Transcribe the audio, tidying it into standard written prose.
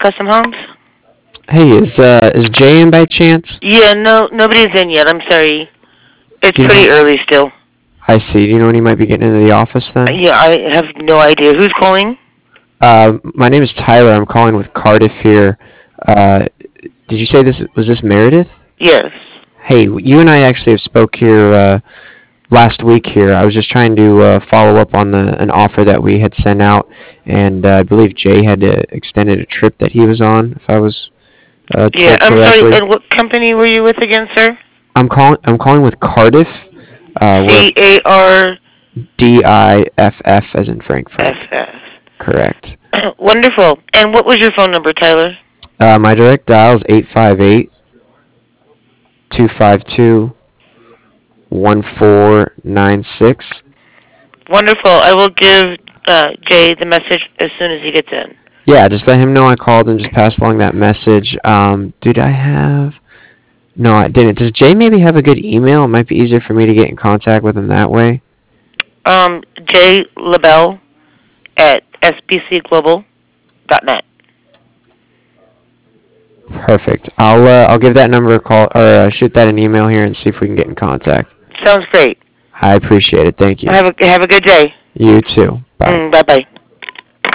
Custom Homes? Hey, is Jay in by chance? Yeah, no, nobody's in yet. I'm sorry. It's Do you pretty know? early still. I see. Do you know when he might be getting into the office then? Yeah, I have no idea. Who's calling? My name is Tyler. I'm calling with Cardiff here. Uh, did you say this Meredith? Yes. Hey, you and I actually have spoke here last week here. I was just trying to follow up on the an offer that we had sent out, and I believe Jay had extended a trip that he was on, if I was Yeah, told I'm sorry. correctly. And what company were you with again, sir? I'm calling with Cardiff. We're CARFF. DIFF as in Frankfurt. Correct. Wonderful. And what was your phone number, Tyler? My direct dial is 858-252-1496. Wonderful. I will give Jay the message as soon as he gets in. Yeah, just let him know I called and just pass along that message. Did I have? No, I didn't. Does Jay maybe have a good email? It might be easier for me to get in contact with him that way. Jay LaBelle at sbcglobal.net. Perfect. I'll give that number a call or shoot that an email here and see if we can get in contact. Sounds great. I appreciate it. Thank you. Have a good day. You too. Bye. Bye bye.